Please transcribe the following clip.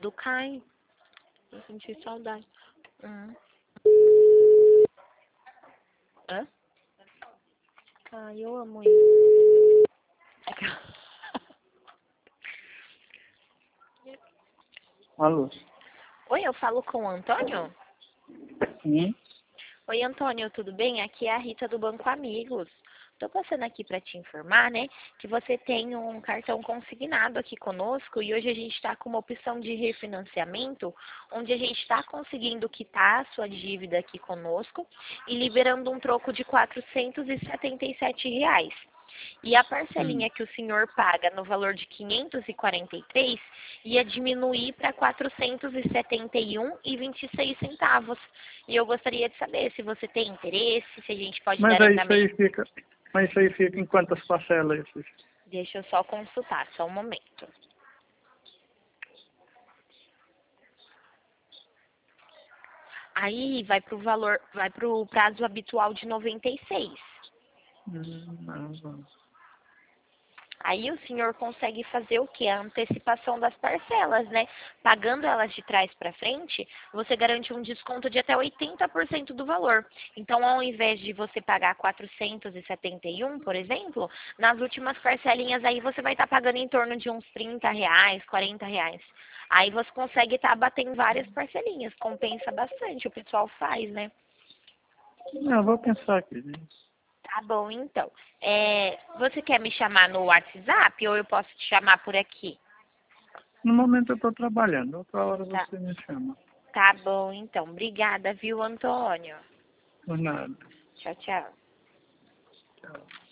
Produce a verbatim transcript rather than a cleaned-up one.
do Caio. Eu senti saudade. Hum. Hã? Ai, eu amo isso. Alô? Oi, eu falo com o Antônio? Sim? Oi, Antônio, tudo bem? Aqui é a Rita do Banco Amigos. Tô passando aqui para te informar, né, que você tem um cartão consignado aqui conosco e hoje a gente está com uma opção de refinanciamento, onde a gente está conseguindo quitar a sua dívida aqui conosco e liberando um troco de quatrocentos e setenta e sete reais. E a Hum. parcelinha que o senhor paga no valor de quinhentos e quarenta e três ia diminuir para quatrocentos e setenta e um reais e vinte e seis centavos. E eu gostaria de saber se você tem interesse, se a gente pode Mas dar aí isso aí andamento. fica. Mas isso aí fica em quantas parcelas esses? Deixa eu só consultar, só um momento. Aí vai para o valor, vai para o prazo habitual de noventa e seis. Hum, não, não. Aí o senhor consegue fazer o quê? A antecipação das parcelas, né? Pagando elas de trás para frente, você garante um desconto de até oitenta por cento do valor. Então, ao invés de você pagar quatrocentos e setenta e um, por exemplo, nas últimas parcelinhas aí você vai estar pagando em torno de uns trinta reais, quarenta reais. Aí você consegue estar batendo várias parcelinhas, compensa bastante, o pessoal faz, né? Não, vou pensar aqui. Tá bom, então. É, você quer me chamar no WhatsApp ou eu posso te chamar por aqui? No momento eu estou trabalhando, outra hora Tá, você me chama. tá bom, então. Obrigada, viu, Antônio? Por nada. Tchau, tchau. Tchau.